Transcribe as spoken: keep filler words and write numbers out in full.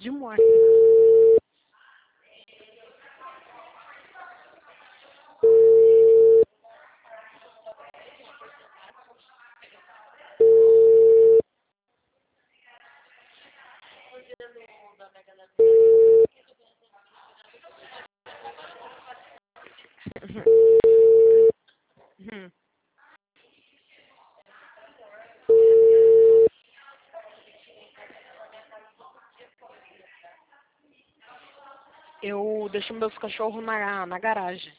de morte. Uhum. Eu deixo meus cachorros na, na garagem.